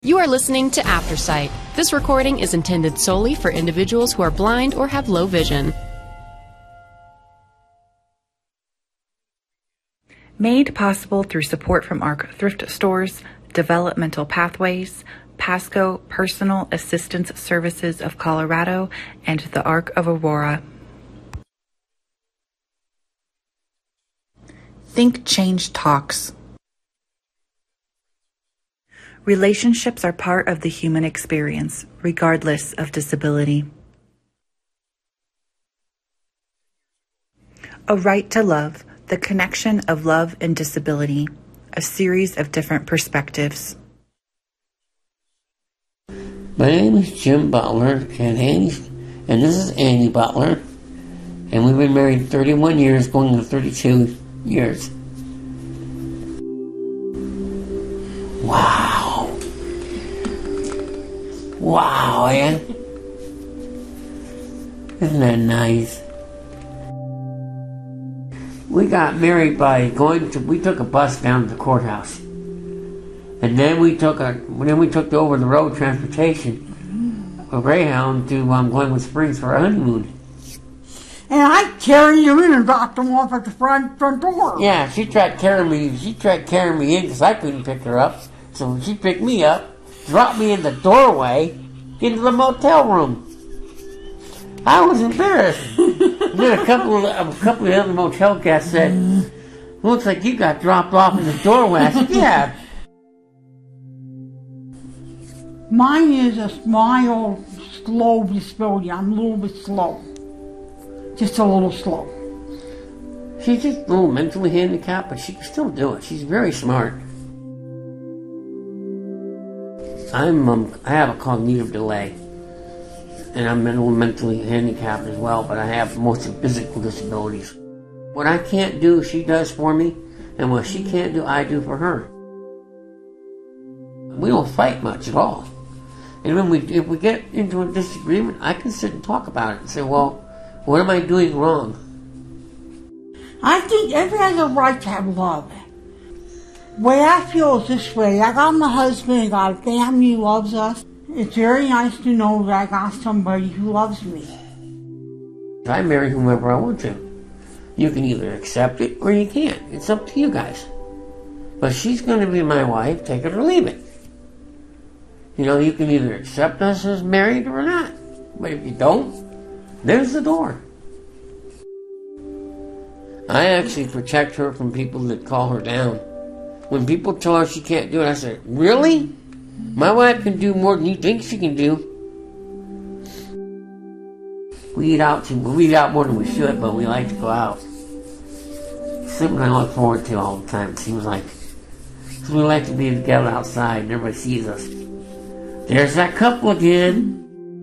You are listening to Aftersight. This recording is intended solely for individuals who are blind or have low vision. Made possible through support from ARC Thrift Stores, Developmental Pathways, Pasco Personal Assistance Services of Colorado, and the ARC of Aurora. Think Change Talks. Relationships are part of the human experience, regardless of disability. A Right to Love, the connection of love and disability, a series of different perspectives. My name is Jim Butler, and this is Annie Butler, and we've been married 31 years, going to 32 years. Wow. Wow, yeah? Isn't that nice? We got married by we took a bus down to the courthouse. And then we took the over-the-road transportation, a Greyhound, to Glenwood Springs for our honeymoon. And I carried you in and dropped them off at the front door. Yeah, she tried carrying me in because I couldn't pick her up. So she picked me up, dropped me in the doorway into the motel room. I was embarrassed. And then a couple of the other motel guests said, "Looks like you got dropped off in the doorway." I said, "Yeah." Mine is a mild, slow disability. I'm a little bit slow. Just a little slow. She's just a little mentally handicapped, but she can still do it. She's very smart. I have a cognitive delay, and I'm mentally handicapped as well, but I have mostly physical disabilities. What I can't do, she does for me, and what she can't do, I do for her. We don't fight much at all. And if we get into a disagreement, I can sit and talk about it and say, well, what am I doing wrong? I think everyone has a right to have love. The way I feel is this way. I got my husband, I got a family who loves us. It's very nice to know that I got somebody who loves me. I marry whomever I want to. You can either accept it or you can't. It's up to you guys. But she's going to be my wife, take it or leave it. You know, you can either accept us as married or not. But if you don't, there's the door. I actually protect her from people that call her down. When people tell her she can't do it, I say, "Really? My wife can do more than you think she can do." We eat out more than we should, but we like to go out. Something I look forward to all the time, it seems like. So we like to be together outside and everybody sees us. There's that couple again.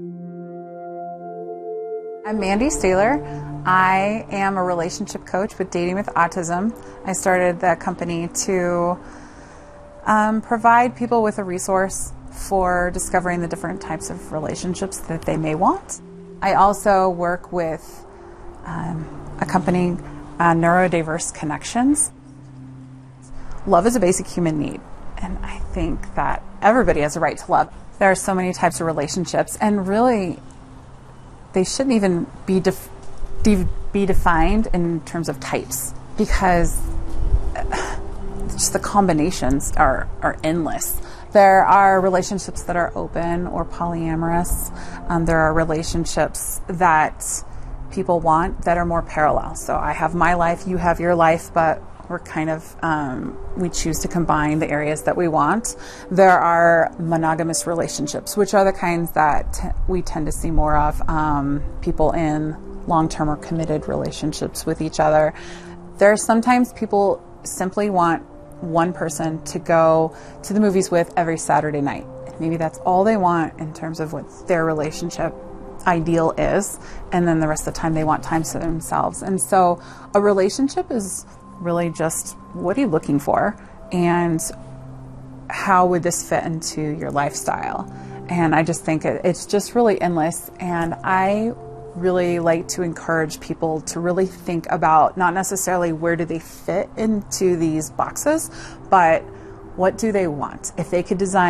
I'm Mandy Staylor. I am a relationship coach with Dating with Autism. I started the company to provide people with a resource for discovering the different types of relationships that they may want. I also work with a company, Neurodiverse Connections. Love is a basic human need, and I think that everybody has a right to love. There are so many types of relationships, and really they shouldn't even be defined in terms of types, because just the combinations are endless. There are relationships that are open or polyamorous. There are relationships that people want that are more parallel. So I have my life, you have your life, but we're kind of, we choose to combine the areas that we want. There are monogamous relationships, which are the kinds that we tend to see more of, people in long-term or committed relationships with each other. There are sometimes people simply want one person to go to the movies with every Saturday night. Maybe that's all they want in terms of what their relationship ideal is, and then the rest of the time they want time to themselves. And so a relationship is really just, what are you looking for, and how would this fit into your lifestyle? And I just think it's just really endless, and I really like to encourage people to really think about not necessarily where do they fit into these boxes, but what do they want? If they could design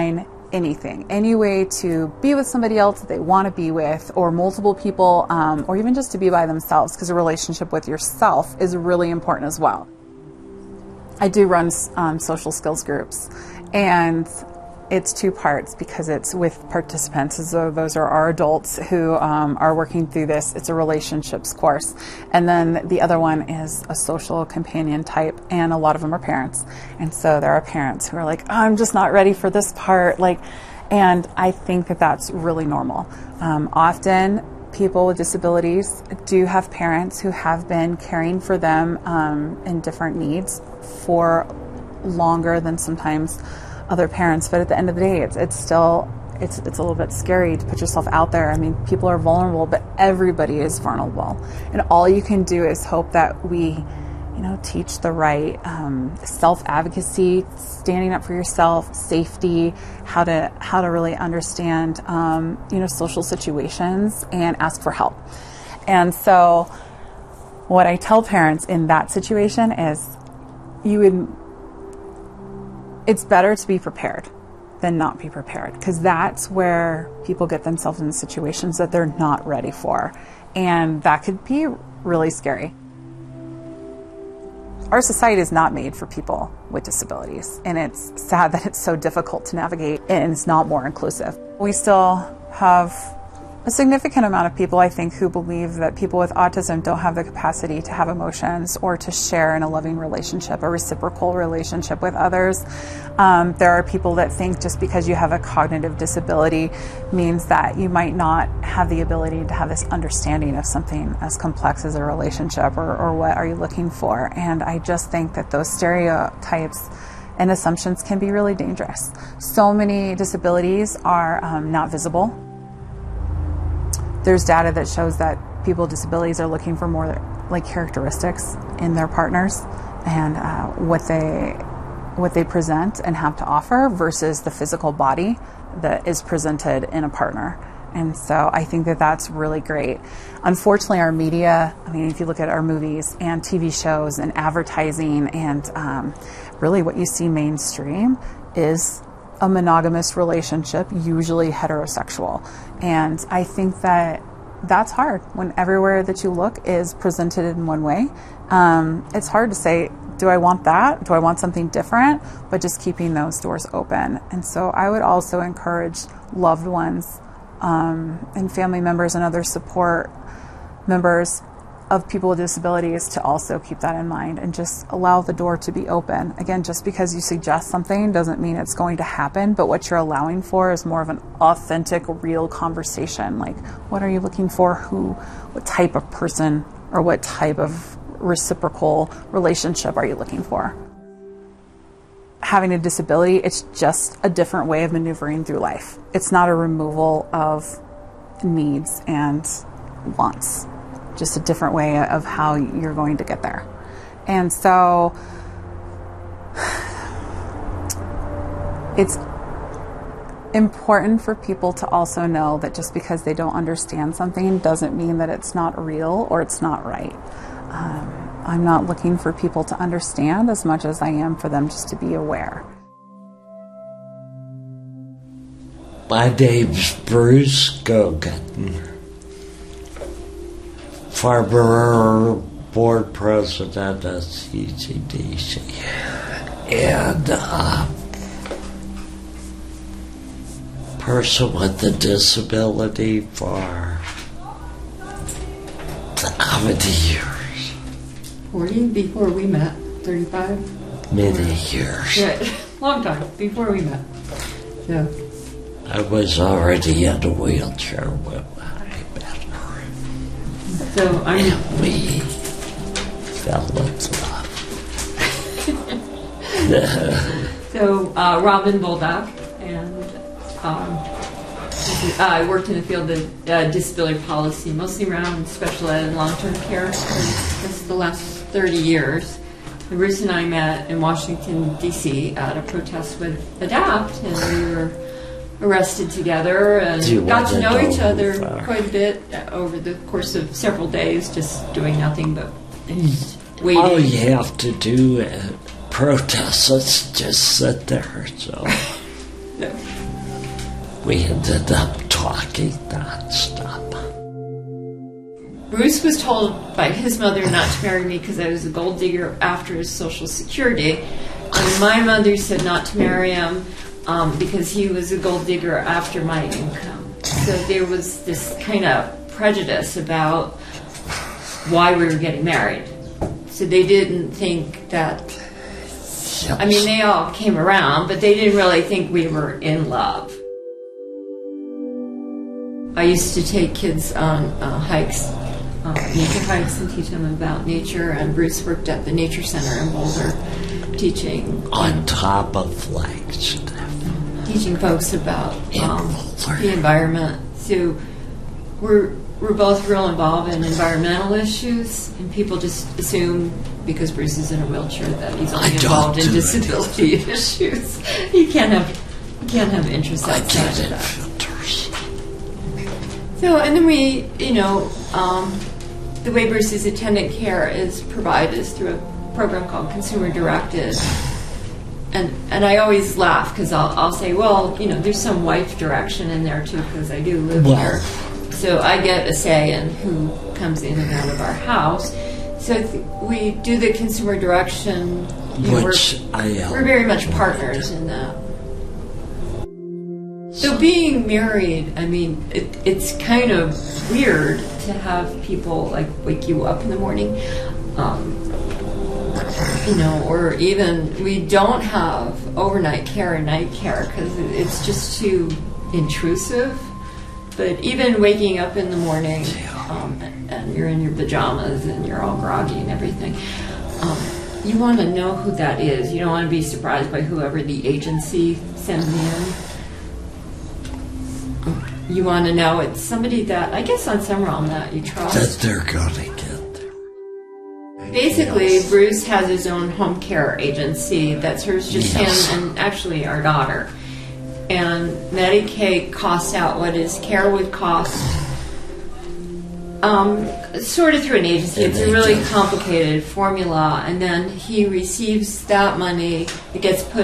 anything, any way to be with somebody else that they want to be with, or multiple people, or even just to be by themselves, because a relationship with yourself is really important as well. I do run social skills groups, and it's two parts because it's with participants. So those are our adults who are working through this. It's a relationships course. And then the other one is a social companion type, and a lot of them are parents. And so there are parents who are like, oh, I'm just not ready for this part. And I think that that's really normal. Often people with disabilities do have parents who have been caring for them in different needs for longer than sometimes other parents, but at the end of the day, it's still a little bit scary to put yourself out there. I mean, people are vulnerable, but everybody is vulnerable, and all you can do is hope that we, teach the right self-advocacy, standing up for yourself, safety, how to really understand social situations and ask for help. And so, what I tell parents in that situation is, it's better to be prepared than not be prepared, because that's where people get themselves in situations that they're not ready for. And that could be really scary. Our society is not made for people with disabilities, and it's sad that it's so difficult to navigate and it's not more inclusive. We still have a significant amount of people, I think, who believe that people with autism don't have the capacity to have emotions or to share in a loving relationship, a reciprocal relationship with others. There are people that think just because you have a cognitive disability means that you might not have the ability to have this understanding of something as complex as a relationship, or what are you looking for. And I just think that those stereotypes and assumptions can be really dangerous. So many disabilities are not visible. There's data that shows that people with disabilities are looking for more characteristics in their partners and what they present and have to offer versus the physical body that is presented in a partner. And so I think that that's really great. Unfortunately, our media, if you look at our movies and TV shows and advertising and really what you see mainstream is a monogamous relationship, usually heterosexual. And I think that that's hard when everywhere that you look is presented in one way. It's hard to say, do I want that? Do I want something different? But just keeping those doors open. And so I would also encourage loved ones and family members and other support members of people with disabilities to also keep that in mind and just allow the door to be open. Again, just because you suggest something doesn't mean it's going to happen, but what you're allowing for is more of an authentic, real conversation. Like, what are you looking for? What type of person or what type of reciprocal relationship are you looking for? Having a disability, it's just a different way of maneuvering through life. It's not a removal of needs and wants. Just a different way of how you're going to get there. And so it's important for people to also know that just because they don't understand something doesn't mean that it's not real or it's not right. I'm not looking for people to understand as much as I am for them just to be aware. My name's Bruce Gogan, former board president at CCDC, and person with a disability for how many years? 40 before we met. 35? Many years. Yeah, long time before we met. Yeah. I was already in a wheelchair when I met her. So and we fell in love. So Robin Bolduc, and I worked in the field of disability policy, mostly around special ed and long-term care. That's the last 30 years. And Bruce and I met in Washington, D.C. at a protest with ADAPT, and we were arrested together and got to know each other quite a bit over the course of several days, just doing nothing but waiting. All you have to do at protests is just sit there. So. No. We ended up talking nonstop. Bruce was told by his mother not to marry me because I was a gold digger after his Social Security. And my mother said not to marry him because he was a gold digger after my income. So there was this kind of prejudice about why we were getting married. So they didn't think that, I mean, they all came around, but they didn't really think we were in love. I used to take kids on hikes, nature hikes, and teach them about nature, and Bruce worked at the Nature Center in Boulder teaching. On top of Flagstaff. Teaching folks about the environment. So we're both real involved in environmental issues, and people just assume because Bruce is in a wheelchair that he's only involved in disability issues. You can't have interests outside of that. Filters. So, and then we, the way Bruce's attendant care is provided is through a program called Consumer Directed. And I always laugh because I'll say, well, there's some wife direction in there too because I do live here. So I get a say in who comes in and out of our house. So we do the consumer direction. We're very much partners in that. So being married, I mean, it's kind of weird to have people like wake you up in the morning, or even we don't have overnight care or night care because it's just too intrusive. But even waking up in the morning and you're in your pajamas and you're all groggy and everything, you want to know who that is. You don't want to be surprised by whoever the agency sends in. You want to know it's somebody that, I guess on some realm, that you trust. That they're going to get there. Basically, Bruce has his own home care agency that serves just him and actually our daughter. And Medicaid costs out what his care would cost, sort of through an agency. It's a really complicated formula, and then he receives that money. It gets put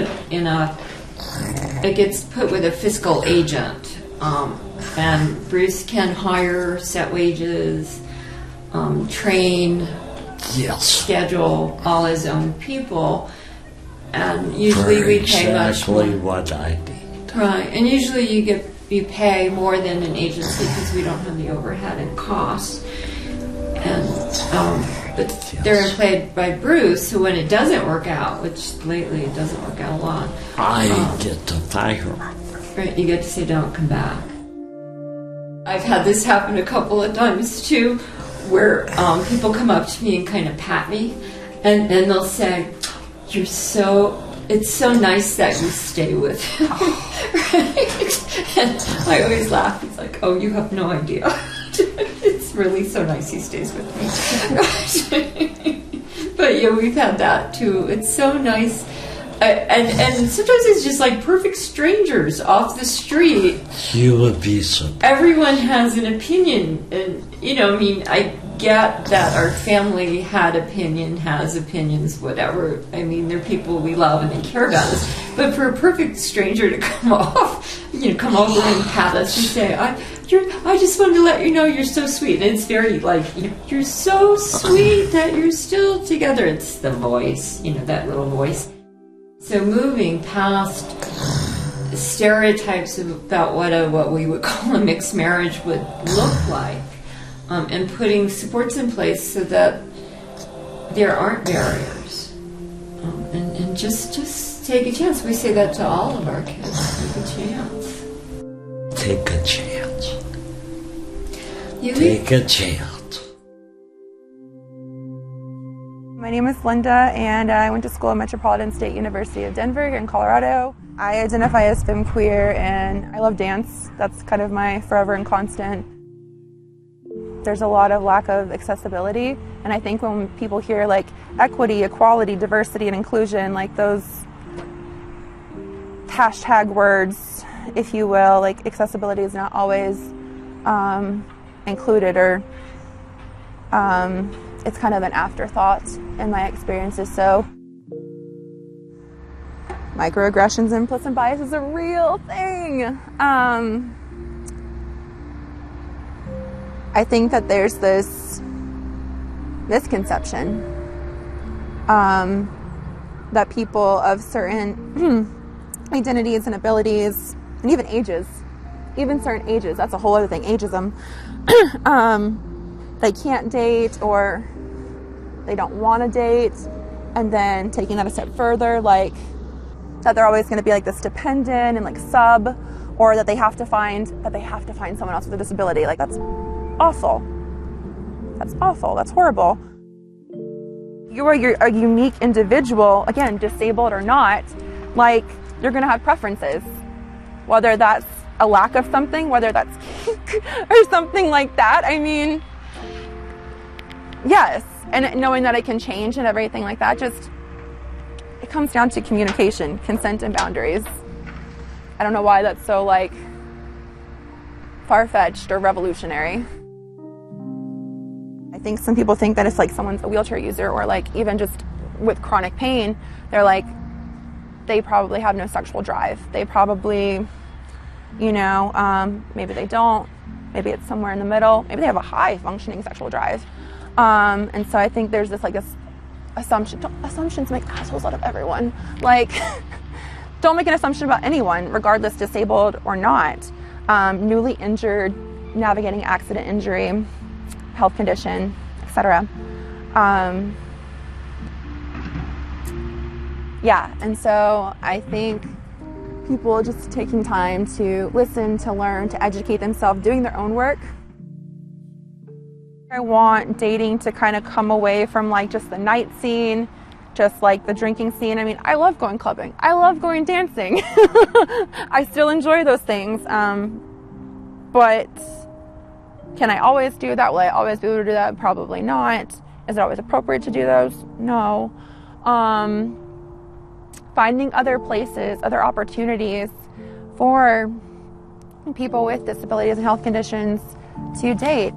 with a fiscal agent, and Bruce can hire, set wages, train, schedule all his own people, and usually we pay much more. Exactly what I need. Right, and usually you pay more than an agency because we don't have the overhead and costs. And but they're employed by Bruce, so when it doesn't work out, which lately it doesn't work out a lot, I get to fire. Right, you get to say don't come back. I've had this happen a couple of times too, where people come up to me and kind of pat me, and they'll say, it's so nice that you stay with him. Right? And I always laugh. It's like, oh, you have no idea. It's really so nice he stays with me. But yeah, we've had that too. It's so nice. And sometimes it's just like perfect strangers off the street. You would be surprised. Everyone has an opinion. And, I get that our family has opinions, whatever. I mean, they're people we love and they care about us. But for a perfect stranger to come over and pat us and say, I just wanted to let you know you're so sweet. And it's very like, you're so sweet that you're still together. It's the voice, that little voice. So moving past stereotypes about what we would call a mixed marriage would look like, and putting supports in place so that there aren't barriers, and just take a chance. We say that to all of our kids. Take a chance. Take a chance. Take a chance. My name is Linda, and I went to school at Metropolitan State University of Denver here in Colorado. I identify as femqueer, and I love dance. That's kind of my forever and constant. There's a lot of lack of accessibility, and I think when people hear like equity, equality, diversity, and inclusion, like those hashtag words, if you will, like accessibility is not always included, or it's kind of an afterthought in my experiences. So Microaggressions and implicit bias is a real thing. I think that there's this misconception that people of certain identities and abilities, and even ages, even certain ages, that's a whole other thing, ageism, they can't date, or they don't want to date, and then taking that a step further, like that they're always going to be like this dependent and like sub, or that they have to find someone else with a disability. Like, that's awful. That's awful. That's horrible. You're a unique individual, again, disabled or not, like, you're going to have preferences, whether that's a lack of something, whether that's kink or something like that. I mean, yes. And knowing that it can change and everything like that, just, it comes down to communication, consent, and boundaries. I don't know why that's so, like, far-fetched or revolutionary. I think some people think that if, like, someone's a wheelchair user, or, like, even just with chronic pain, they're like, they probably have no sexual drive. They probably, you know, maybe they don't. Maybe it's somewhere in the middle. Maybe they have a high-functioning sexual drive. And so I think there's this, like, this assumption. Assumptions make assholes out of everyone. Like, don't make an assumption about anyone, regardless, disabled or not. Newly injured, navigating accident, injury, health condition, etc. Yeah, and so I think people just taking time to listen, to learn, to educate themselves, doing their own work. I want dating to kind of come away from, like, just the night scene, just like the drinking scene. I mean, I love going clubbing. I love going dancing. I still enjoy those things. But can I always do that? Will I always be able to do that? Probably not. Is it always appropriate to do those? No. Finding other places, other opportunities for people with disabilities and health conditions to date.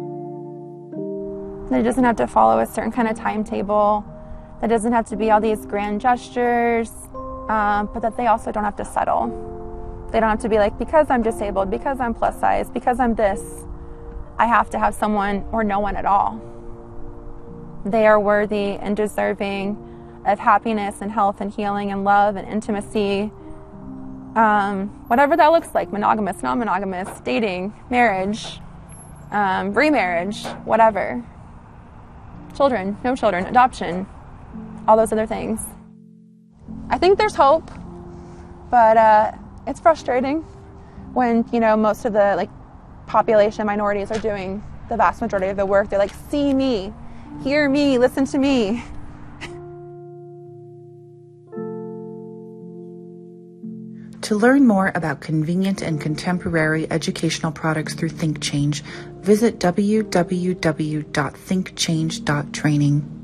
It doesn't have to follow a certain kind of timetable. That doesn't have to be all these grand gestures, but that they also don't have to settle. They don't have to be like, because I'm disabled, because I'm plus size, because I'm this, I have to have someone or no one at all. They are worthy and deserving of happiness and health and healing and love and intimacy, whatever that looks like, monogamous, non-monogamous, dating, marriage, remarriage, whatever. Children, no children, adoption, all those other things. I think there's hope, but it's frustrating when, you know, most of the, like, population minorities are doing the vast majority of the work. They're like, see me, hear me, listen to me. To learn more about convenient and contemporary educational products through ThinkChange, visit www.thinkchange.training.